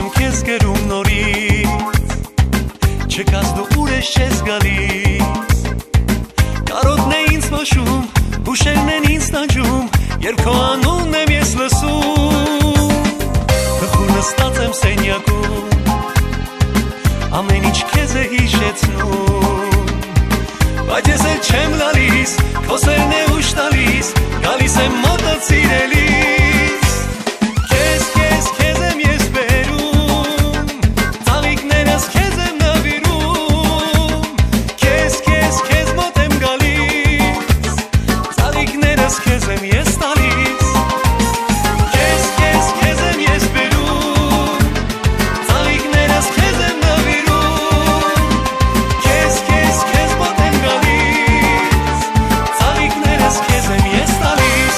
քեզ գերում նորից չկաս դու ուր ես չես գալիս կարոտն է ինձ մաշում հուշերն են ինձ տանջում երբ քո անունն եմ ես լսում Հխուր նստած եմ սենյակում ամեն ինչ քեզ է հիշեցնում բայց ես էլ չեմ լալիս քո սերն է ուշ տալիս գալիս եմ մոտդ սիրելիս քեզ եմ ես բերում ծաղիկներս քեզ եմ նվիրում քեզ մոտ եմ գալիս ծաղիկներս քեզ եմ ես տալիս քեզ եմ ես բերում ծաղիկներս քեզ եմ նվիրում քեզ մոտ եմ գալիս ծաղիկներս քեզ եմ ես տալիս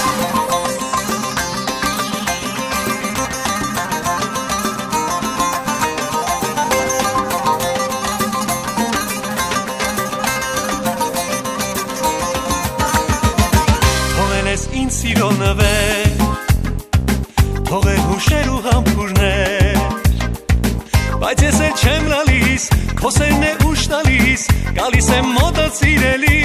Թողել ես ինձ սիրո նվեր թողել հուշեր ու համբուրներ բայց ես էլ չեմ լալիս քո սերն է ուշ տալիս գալիս եմ մոտդ սիրելի